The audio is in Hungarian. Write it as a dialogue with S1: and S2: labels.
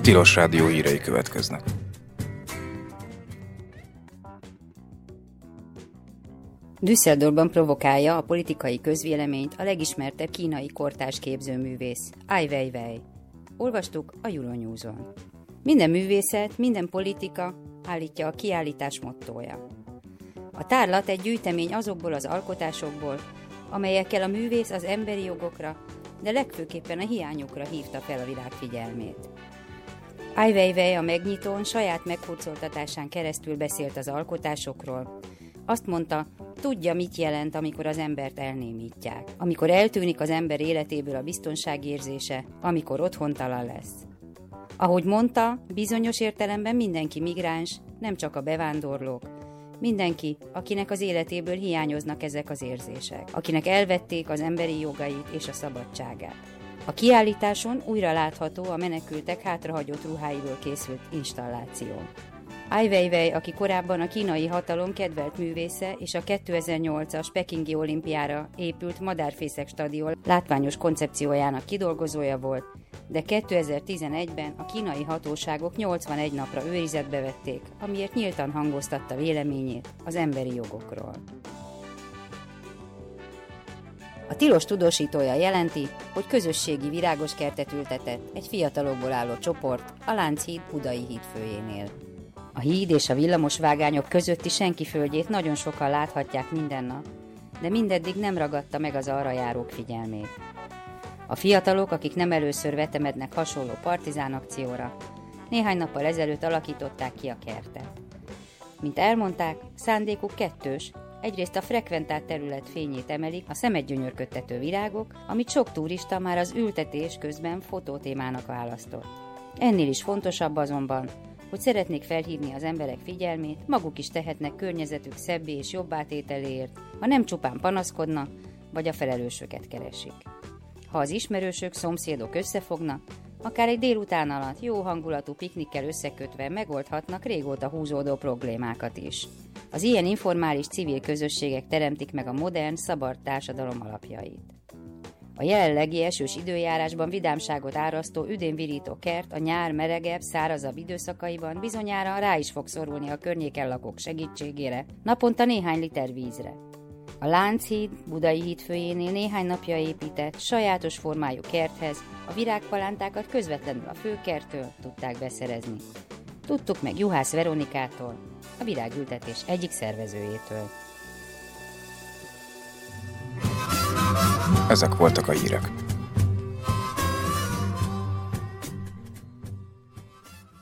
S1: Tilos Rádió hírei következnek.
S2: Düsseldorfban provokálja a politikai közvéleményt a legismertebb kínai kortárs képzőművész, Ai Weiwei. Olvastuk a Euronews-on. Minden művészet, minden politika, állítja a kiállítás mottója. A tárlat egy gyűjtemény azokból az alkotásokból, amelyekkel a művész az emberi jogokra, de legfőképpen a hiányukra hívta fel a világ figyelmét. Ai Weiwei a megnyitón saját meghurcoltatásán keresztül beszélt az alkotásokról. Azt mondta, tudja, mit jelent, amikor az embert elnémítják, amikor eltűnik az ember életéből a biztonságérzése, amikor otthontalan lesz. Ahogy mondta, bizonyos értelemben mindenki migráns, nem csak a bevándorlók, mindenki, akinek az életéből hiányoznak ezek az érzések, akinek elvették az emberi jogait és a szabadságát. A kiállításon újra látható a menekültek hátrahagyott ruháiból készült installáció. Ai Weiwei, aki korábban a kínai hatalom kedvelt művésze és a 2008-as pekingi olimpiára épült madárfészek stadion látványos koncepciójának kidolgozója volt, de 2011-ben a kínai hatóságok 81 napra őrizetbe vették, amiért nyíltan hangoztatta véleményét az emberi jogokról. A tilos tudósítója jelenti, hogy közösségi virágos kertet ültetett egy fiatalokból álló csoport a Lánchíd budai hídfőjénél. A híd és a villamosvágányok közötti senki földjét nagyon sokan láthatják minden nap, de mindeddig nem ragadta meg az arra járók figyelmét. A fiatalok, akik nem először vetemednek hasonló partizán akcióra, néhány nappal ezelőtt alakították ki a kertet. Mint elmondták, szándékuk kettős, egyrészt a frekventált terület fényét emelik a szemet gyönyörködtető virágok, amit sok turista már az ültetés közben fotótémának választott. Ennél is fontosabb azonban, hogy szeretnék felhívni az emberek figyelmét, maguk is tehetnek környezetük szebbé és jobbá tételéért, ha nem csupán panaszkodnak, vagy a felelősöket keresik. Ha az ismerősök, szomszédok összefognak, akár egy délután alatt jó hangulatú piknikkel összekötve megoldhatnak régóta húzódó problémákat is. Az ilyen informális civil közösségek teremtik meg a modern, szabad társadalom alapjait. A jelenlegi esős időjárásban vidámságot árasztó, üdénvirító kert a nyár melegebb, szárazabb időszakaiban bizonyára rá is fog szorulni a környéken lakók segítségére, naponta néhány liter vízre. A Lánchíd budai hídfőjénél néhány napja épített, sajátos formájú kerthez a virágpalántákat közvetlenül a főkerttől tudták beszerezni. Tudtuk meg Juhász Veronikától, a virágültetés egyik szervezőjétől.
S1: Ezek voltak a hírek.